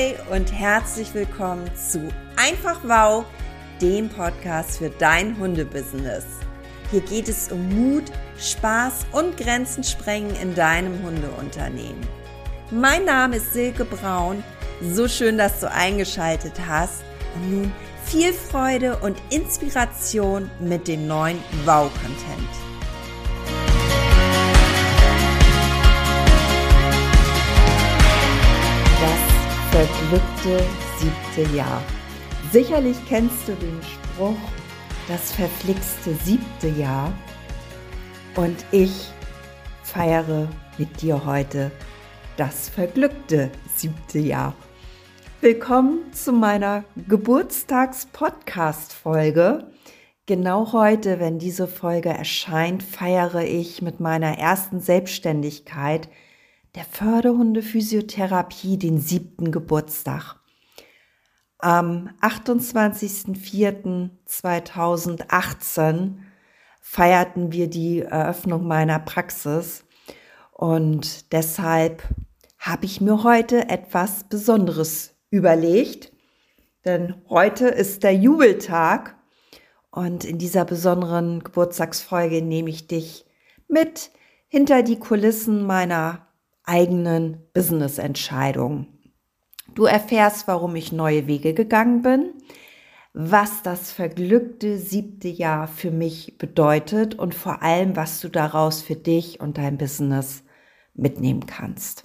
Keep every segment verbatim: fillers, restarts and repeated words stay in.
Hi und herzlich willkommen zu Einfach Wow, dem Podcast für dein Hundebusiness. Hier geht es um Mut, Spaß und Grenzen sprengen in deinem Hundeunternehmen. Mein Name ist Silke Braun. So schön, dass du eingeschaltet hast. Und nun viel Freude und Inspiration mit dem neuen Wow-Content. Das verglückte siebte Jahr. Sicherlich kennst du den Spruch, das verflixte siebte Jahr. Und ich feiere mit dir heute das verglückte siebte Jahr. Willkommen zu meiner Geburtstags-Podcast-Folge. Genau heute, wenn diese Folge erscheint, feiere ich mit meiner ersten Selbstständigkeit der Förderhunde-Physiotherapie den siebten Geburtstag. Am achtundzwanzigsten vierten zweitausendachtzehn feierten wir die Eröffnung meiner Praxis und deshalb habe ich mir heute etwas Besonderes überlegt, denn heute ist der Jubeltag und in dieser besonderen Geburtstagsfolge nehme ich dich mit hinter die Kulissen meiner eigenen Business-Entscheidung. Du erfährst, warum ich neue Wege gegangen bin, was das verglückte siebte Jahr für mich bedeutet und vor allem, was du daraus für dich und dein Business mitnehmen kannst.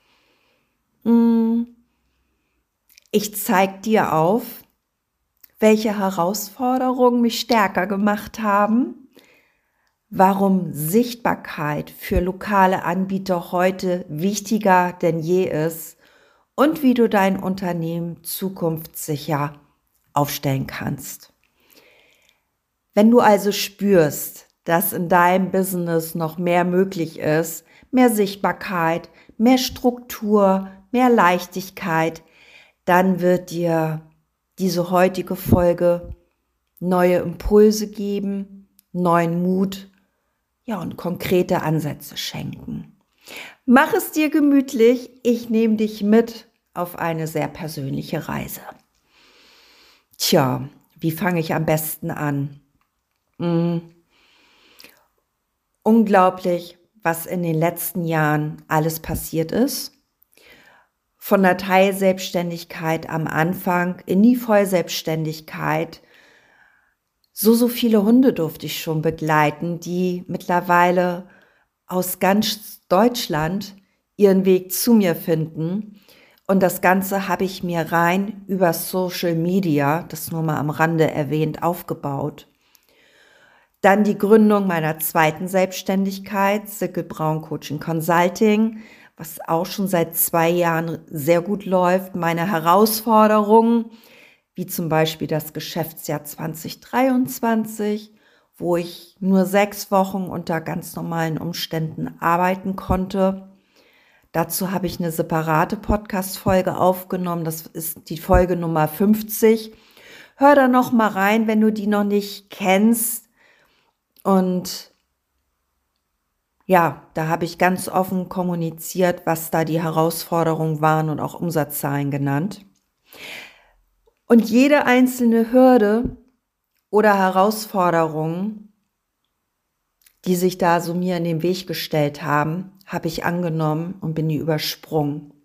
Ich zeige dir auf, welche Herausforderungen mich stärker gemacht haben, warum Sichtbarkeit für lokale Anbieter heute wichtiger denn je ist und wie du dein Unternehmen zukunftssicher aufstellen kannst. Wenn du also spürst, dass in deinem Business noch mehr möglich ist, mehr Sichtbarkeit, mehr Struktur, mehr Leichtigkeit, dann wird dir diese heutige Folge neue Impulse geben, neuen Mut, ja, und konkrete Ansätze schenken. Mach es dir gemütlich, ich nehme dich mit auf eine sehr persönliche Reise. Tja, wie fange ich am besten an? Hm. Unglaublich, was in den letzten Jahren alles passiert ist. Von der Teilselbstständigkeit am Anfang in die Vollselbstständigkeit. So, so viele Hunde durfte ich schon begleiten, die mittlerweile aus ganz Deutschland ihren Weg zu mir finden. Und das Ganze habe ich mir rein über Social Media, das nur mal am Rande erwähnt, aufgebaut. Dann die Gründung meiner zweiten Selbstständigkeit, Silke Braun Coaching Consulting, was auch schon seit zwei Jahren sehr gut läuft. Meine Herausforderungen, wie zum Beispiel das Geschäftsjahr zwanzig dreiundzwanzig, wo ich nur sechs Wochen unter ganz normalen Umständen arbeiten konnte. Dazu habe ich eine separate Podcast-Folge aufgenommen. Das ist die Folge Nummer fünfzig. Hör da noch mal rein, wenn du die noch nicht kennst. Und ja, da habe ich ganz offen kommuniziert, was da die Herausforderungen waren und auch Umsatzzahlen genannt. Und jede einzelne Hürde oder Herausforderung, die sich da so mir in den Weg gestellt haben, habe ich angenommen und bin die übersprungen.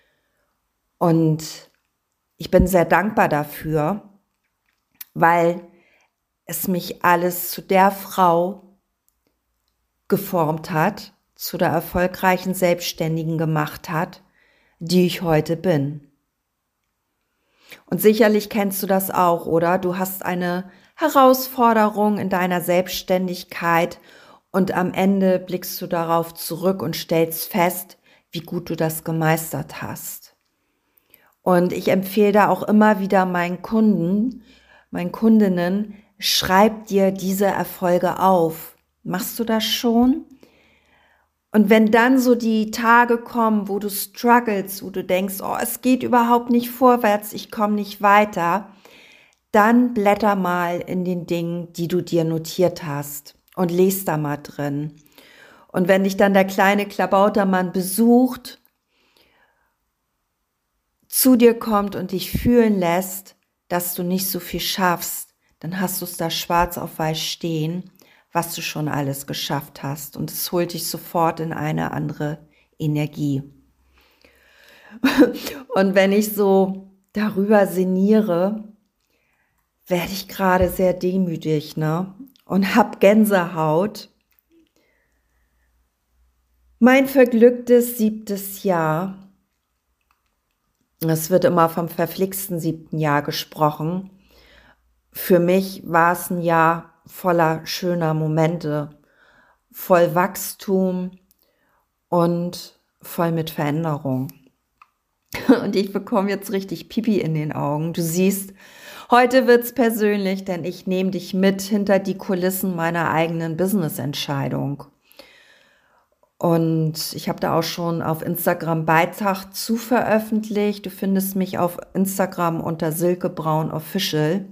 Und ich bin sehr dankbar dafür, weil es mich alles zu der Frau geformt hat, zu der erfolgreichen Selbstständigen gemacht hat, die ich heute bin. Und sicherlich kennst du das auch, oder? Du hast eine Herausforderung in deiner Selbstständigkeit und am Ende blickst du darauf zurück und stellst fest, wie gut du das gemeistert hast. Und ich empfehle da auch immer wieder meinen Kunden, meinen Kundinnen, schreib dir diese Erfolge auf. Machst du das schon? Und wenn dann so die Tage kommen, wo du struggles, wo du denkst, oh, es geht überhaupt nicht vorwärts, ich komme nicht weiter, dann blätter mal in den Dingen, die du dir notiert hast und lest da mal drin. Und wenn dich dann der kleine Klabautermann besucht zu dir kommt und dich fühlen lässt, dass du nicht so viel schaffst, dann hast du es da schwarz auf weiß stehen, was du schon alles geschafft hast. Und es holt dich sofort in eine andere Energie. Und wenn ich so darüber sinniere, werde ich gerade sehr demütig, ne? Und hab Gänsehaut. Mein verglücktes siebtes Jahr. Es wird immer vom verflixten siebten Jahr gesprochen. Für mich war es ein Jahr voller schöner Momente, voll Wachstum und voll mit Veränderung. Und ich bekomme jetzt richtig Pipi in den Augen. Du siehst, heute wird's persönlich, denn ich nehme dich mit hinter die Kulissen meiner eigenen Business-Entscheidung. Und ich habe da auch schon auf Instagram Beitrag zu veröffentlicht. Du findest mich auf Instagram unter Silke Braun Official.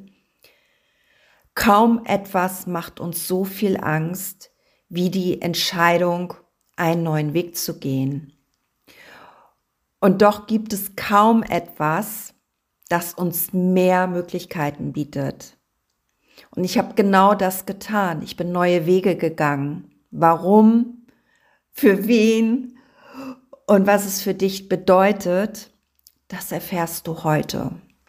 Kaum etwas macht uns so viel Angst, wie die Entscheidung, einen neuen Weg zu gehen. Und doch gibt es kaum etwas, das uns mehr Möglichkeiten bietet. Und ich habe genau das getan. Ich bin neue Wege gegangen. Warum? Für wen und was es für dich bedeutet, das erfährst du heute.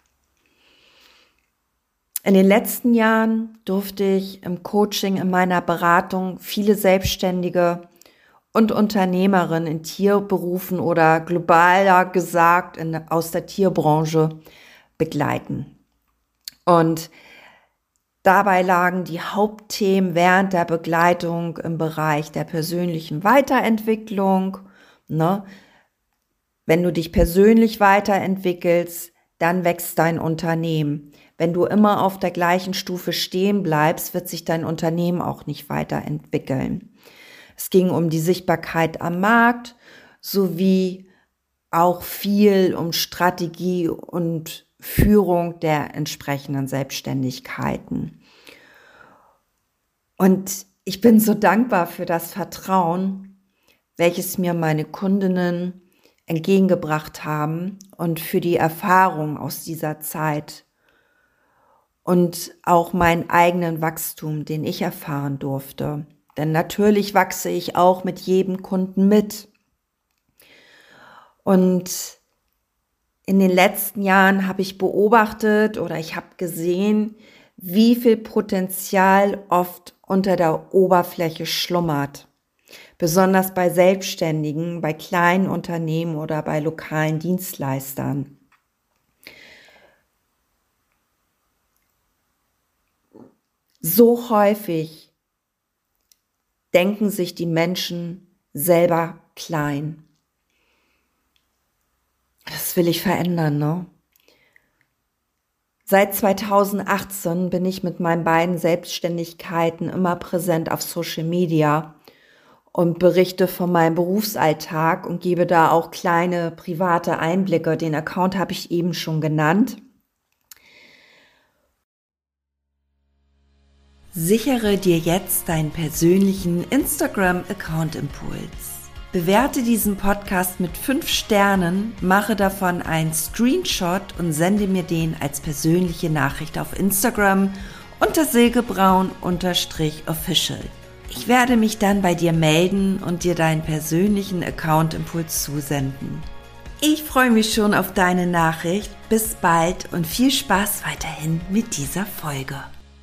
In den letzten Jahren durfte ich im Coaching, in meiner Beratung viele Selbstständige und Unternehmerinnen in Tierberufen oder globaler gesagt in, aus der Tierbranche begleiten. Und dabei lagen die Hauptthemen während der Begleitung im Bereich der persönlichen Weiterentwicklung. Ne? Wenn du dich persönlich weiterentwickelst, dann wächst dein Unternehmen. Wenn du immer auf der gleichen Stufe stehen bleibst, wird sich dein Unternehmen auch nicht weiterentwickeln. Es ging um die Sichtbarkeit am Markt sowie auch viel um Strategie und Führung der entsprechenden Selbstständigkeiten. Und ich bin so dankbar für das Vertrauen, welches mir meine Kundinnen entgegengebracht haben und für die Erfahrung aus dieser Zeit und auch meinen eigenen Wachstum, den ich erfahren durfte. Denn natürlich wachse ich auch mit jedem Kunden mit. Und in den letzten Jahren habe ich beobachtet oder ich habe gesehen, wie viel Potenzial oft unter der Oberfläche schlummert. Besonders bei Selbstständigen, bei kleinen Unternehmen oder bei lokalen Dienstleistern. So häufig denken sich die Menschen selber klein. Das will ich verändern, ne? Seit zweitausendachtzehn bin ich mit meinen beiden Selbstständigkeiten immer präsent auf Social Media und berichte von meinem Berufsalltag und gebe da auch kleine private Einblicke. Den Account habe ich eben schon genannt. Sichere dir jetzt deinen persönlichen Instagram-Account-Impuls. Bewerte diesen Podcast mit fünf Sternen, mache davon einen Screenshot und sende mir den als persönliche Nachricht auf Instagram unter silkebraun official. Ich werde mich dann bei dir melden und dir deinen persönlichen Account-Impuls zusenden. Ich freue mich schon auf deine Nachricht. Bis bald und viel Spaß weiterhin mit dieser Folge.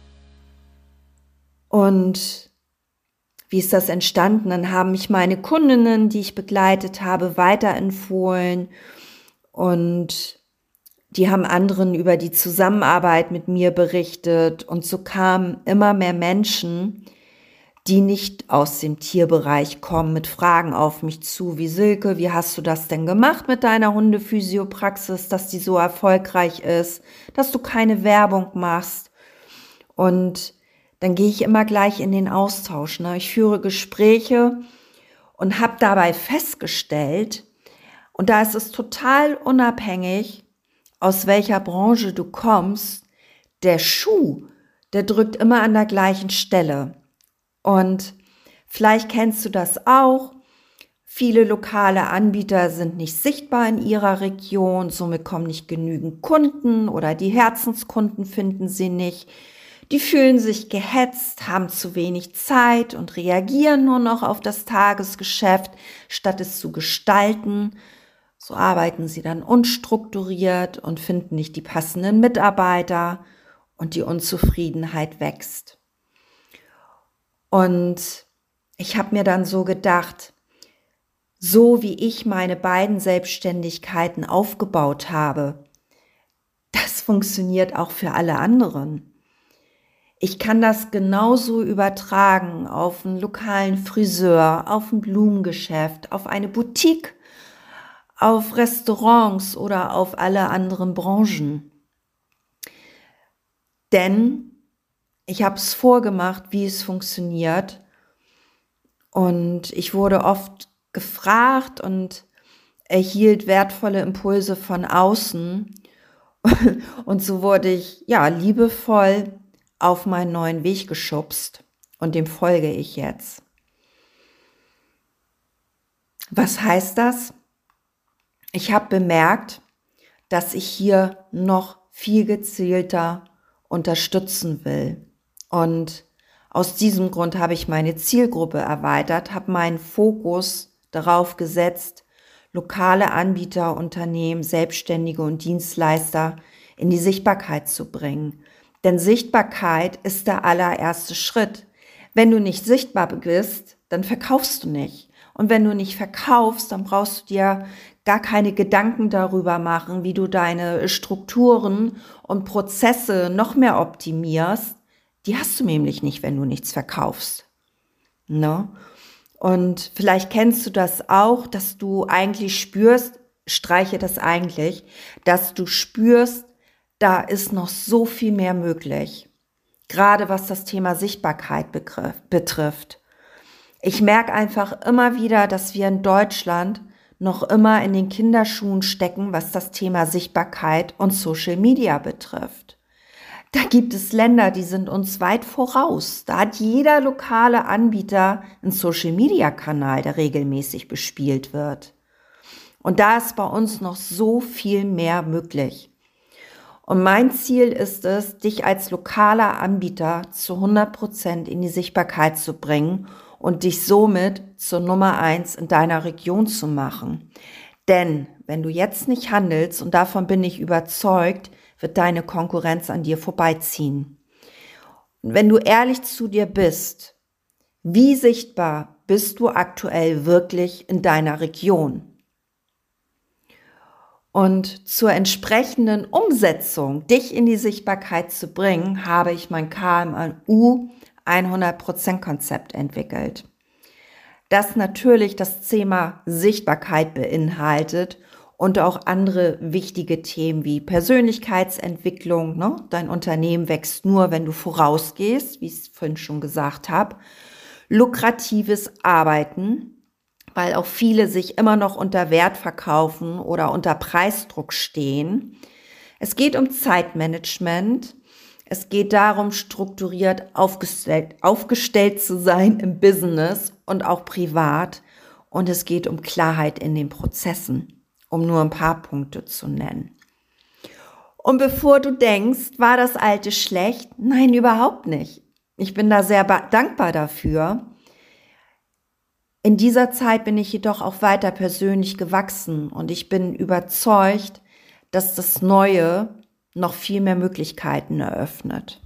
Und wie ist das entstanden? Dann haben mich meine Kundinnen, die ich begleitet habe, weiterempfohlen und die haben anderen über die Zusammenarbeit mit mir berichtet und so kamen immer mehr Menschen, die nicht aus dem Tierbereich kommen, mit Fragen auf mich zu, wie Silke, wie hast du das denn gemacht mit deiner Hundephysiopraxis, dass die so erfolgreich ist, dass du keine Werbung machst und dann gehe ich immer gleich in den Austausch. Ne? Ich führe Gespräche und habe dabei festgestellt, und da ist es total unabhängig, aus welcher Branche du kommst, der Schuh, der drückt immer an der gleichen Stelle. Und vielleicht kennst du das auch. Viele lokale Anbieter sind nicht sichtbar in ihrer Region, somit kommen nicht genügend Kunden oder die Herzenskunden finden sie nicht. Die fühlen sich gehetzt, haben zu wenig Zeit und reagieren nur noch auf das Tagesgeschäft, statt es zu gestalten. So arbeiten sie dann unstrukturiert und finden nicht die passenden Mitarbeiter und die Unzufriedenheit wächst. Und ich habe mir dann so gedacht, so wie ich meine beiden Selbstständigkeiten aufgebaut habe, das funktioniert auch für alle anderen. Ich kann das genauso übertragen auf einen lokalen Friseur, auf ein Blumengeschäft, auf eine Boutique, auf Restaurants oder auf alle anderen Branchen. Denn ich habe es vorgemacht, wie es funktioniert. Und ich wurde oft gefragt und erhielt wertvolle Impulse von außen. Und so wurde ich ja liebevoll auf meinen neuen Weg geschubst und dem folge ich jetzt. Was heißt das? Ich habe bemerkt, dass ich hier noch viel gezielter unterstützen will. Und aus diesem Grund habe ich meine Zielgruppe erweitert, habe meinen Fokus darauf gesetzt, lokale Anbieter, Unternehmen, Selbstständige und Dienstleister in die Sichtbarkeit zu bringen. Denn Sichtbarkeit ist der allererste Schritt. Wenn du nicht sichtbar bist, dann verkaufst du nicht. Und wenn du nicht verkaufst, dann brauchst du dir gar keine Gedanken darüber machen, wie du deine Strukturen und Prozesse noch mehr optimierst. Die hast du nämlich nicht, wenn du nichts verkaufst. Ne? Und vielleicht kennst du das auch, dass du eigentlich spürst, streiche das eigentlich, dass du spürst, da ist noch so viel mehr möglich, gerade was das Thema Sichtbarkeit betrifft. Ich merke einfach immer wieder, dass wir in Deutschland noch immer in den Kinderschuhen stecken, was das Thema Sichtbarkeit und Social Media betrifft. Da gibt es Länder, die sind uns weit voraus. Da hat jeder lokale Anbieter einen Social Media Kanal, der regelmäßig bespielt wird. Und da ist bei uns noch so viel mehr möglich. Und mein Ziel ist es, dich als lokaler Anbieter zu hundert Prozent in die Sichtbarkeit zu bringen und dich somit zur Nummer eins in deiner Region zu machen. Denn wenn du jetzt nicht handelst, und davon bin ich überzeugt, wird deine Konkurrenz an dir vorbeiziehen. Und wenn du ehrlich zu dir bist, wie sichtbar bist du aktuell wirklich in deiner Region? Und zur entsprechenden Umsetzung, dich in die Sichtbarkeit zu bringen, habe ich mein K M U hundert Prozent Konzept entwickelt. Das natürlich das Thema Sichtbarkeit beinhaltet und auch andere wichtige Themen wie Persönlichkeitsentwicklung. Ne? Dein Unternehmen wächst nur, wenn du vorausgehst, wie ich es vorhin schon gesagt habe. Lukratives Arbeiten, weil auch viele sich immer noch unter Wert verkaufen oder unter Preisdruck stehen. Es geht um Zeitmanagement. Es geht darum, strukturiert aufgestellt, aufgestellt zu sein im Business und auch privat. Und es geht um Klarheit in den Prozessen, um nur ein paar Punkte zu nennen. Und bevor du denkst, war das Alte schlecht? Nein, überhaupt nicht. Ich bin da sehr dankbar dafür. In dieser Zeit bin ich jedoch auch weiter persönlich gewachsen und ich bin überzeugt, dass das Neue noch viel mehr Möglichkeiten eröffnet.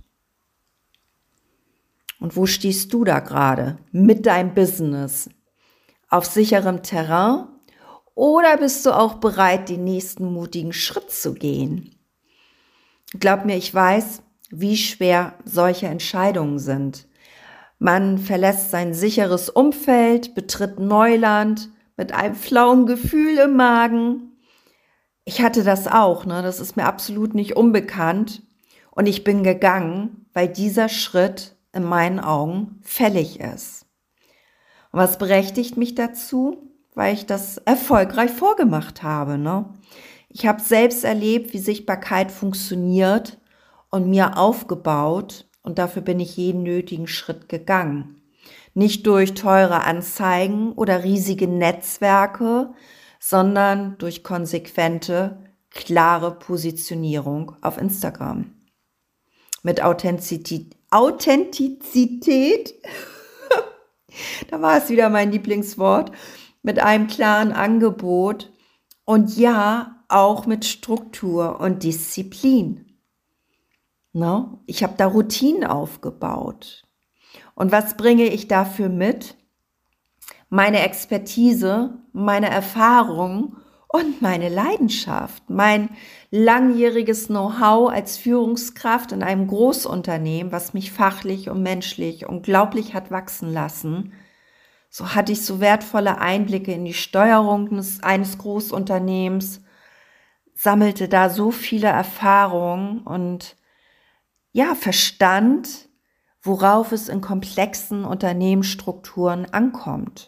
Und wo stehst du da gerade mit deinem Business? Auf sicherem Terrain oder bist du auch bereit, den nächsten mutigen Schritt zu gehen? Glaub mir, ich weiß, wie schwer solche Entscheidungen sind. Man verlässt sein sicheres Umfeld, betritt Neuland mit einem flauen Gefühl im Magen. Ich hatte das auch, ne? Das ist mir absolut nicht unbekannt. Und ich bin gegangen, weil dieser Schritt in meinen Augen fällig ist. Und was berechtigt mich dazu? Weil ich das erfolgreich vorgemacht habe, ne? Ich habe selbst erlebt, wie Sichtbarkeit funktioniert und mir aufgebaut. Und dafür bin ich jeden nötigen Schritt gegangen. Nicht durch teure Anzeigen oder riesige Netzwerke, sondern durch konsequente, klare Positionierung auf Instagram. Mit Authentizität, Authentizität, da war es wieder mein Lieblingswort, mit einem klaren Angebot und ja, auch mit Struktur und Disziplin. No? Ich habe da Routinen aufgebaut. Und was bringe ich dafür mit? Meine Expertise, meine Erfahrung und meine Leidenschaft, mein langjähriges Know-how als Führungskraft in einem Großunternehmen, was mich fachlich und menschlich unglaublich hat wachsen lassen. So hatte ich so wertvolle Einblicke in die Steuerung des, eines Großunternehmens, sammelte da so viele Erfahrungen und ja, verstand, worauf es in komplexen Unternehmensstrukturen ankommt.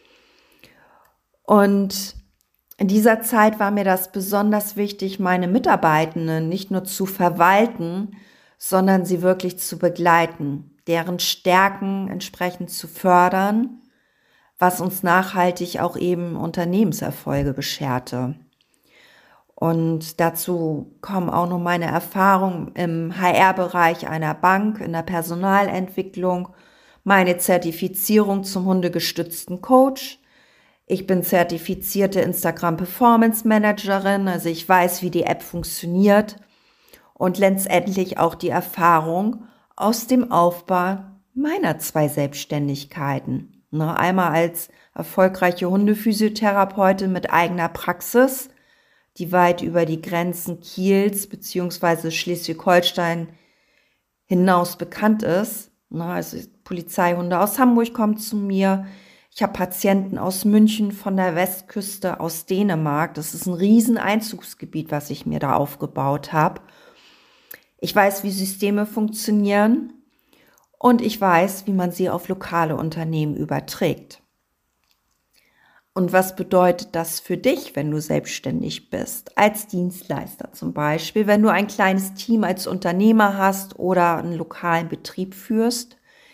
Und in dieser Zeit war mir das besonders wichtig, meine Mitarbeitenden nicht nur zu verwalten, sondern sie wirklich zu begleiten, deren Stärken entsprechend zu fördern, was uns nachhaltig auch eben Unternehmenserfolge bescherte. Und dazu kommen auch noch meine Erfahrungen im H R-Bereich einer Bank, in der Personalentwicklung, meine Zertifizierung zum hundegestützten Coach. Ich bin zertifizierte Instagram Performance Managerin, also ich weiß, wie die App funktioniert und letztendlich auch die Erfahrung aus dem Aufbau meiner zwei Selbstständigkeiten. Einmal als erfolgreiche Hundephysiotherapeutin mit eigener Praxis, die weit über die Grenzen Kiels bzw. Schleswig-Holstein hinaus bekannt ist. Also Polizeihunde aus Hamburg kommen zu mir. Ich habe Patienten aus München, von der Westküste, aus Dänemark. Das ist ein riesen Einzugsgebiet, was ich mir da aufgebaut habe. Ich weiß, wie Systeme funktionieren und ich weiß, wie man sie auf lokale Unternehmen überträgt. Und was bedeutet das für dich, wenn du selbstständig bist, als Dienstleister zum Beispiel, wenn du ein kleines Team als Unternehmer hast oder einen lokalen Betrieb führst?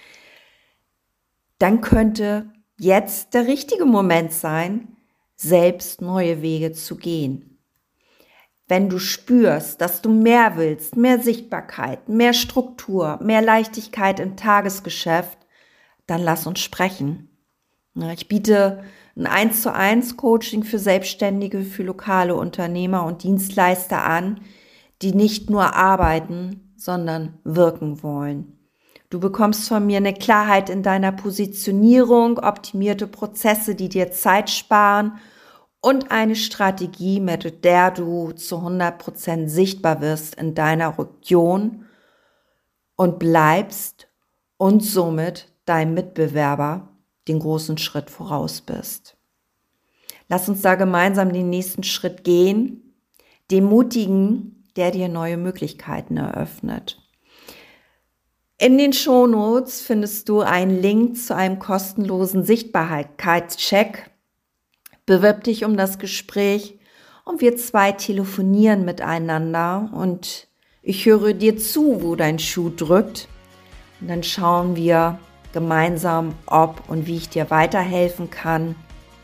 Dann könnte jetzt der richtige Moment sein, selbst neue Wege zu gehen. Wenn du spürst, dass du mehr willst, mehr Sichtbarkeit, mehr Struktur, mehr Leichtigkeit im Tagesgeschäft, dann lass uns sprechen. Ich biete ein eins zu eins Coaching für Selbstständige, für lokale Unternehmer und Dienstleister an, die nicht nur arbeiten, sondern wirken wollen. Du bekommst von mir eine Klarheit in deiner Positionierung, optimierte Prozesse, die dir Zeit sparen und eine Strategie, mit der du zu hundert Prozent sichtbar wirst in deiner Region und bleibst und somit deinem Mitbewerber den großen Schritt voraus bist. Lass uns da gemeinsam den nächsten Schritt gehen, dem Mutigen, der dir neue Möglichkeiten eröffnet. In den Shownotes findest du einen Link zu einem kostenlosen Sichtbarkeitscheck. Bewirb dich um das Gespräch und wir zwei telefonieren miteinander und ich höre dir zu, wo dein Schuh drückt. Und dann schauen wir gemeinsam, ob und wie ich dir weiterhelfen kann.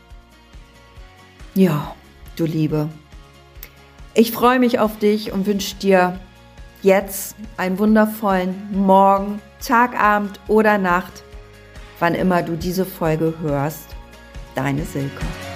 Ja, du Liebe, ich freue mich auf dich und wünsche dir jetzt einen wundervollen Morgen, Tag, Abend oder Nacht, wann immer du diese Folge hörst. Deine Silke.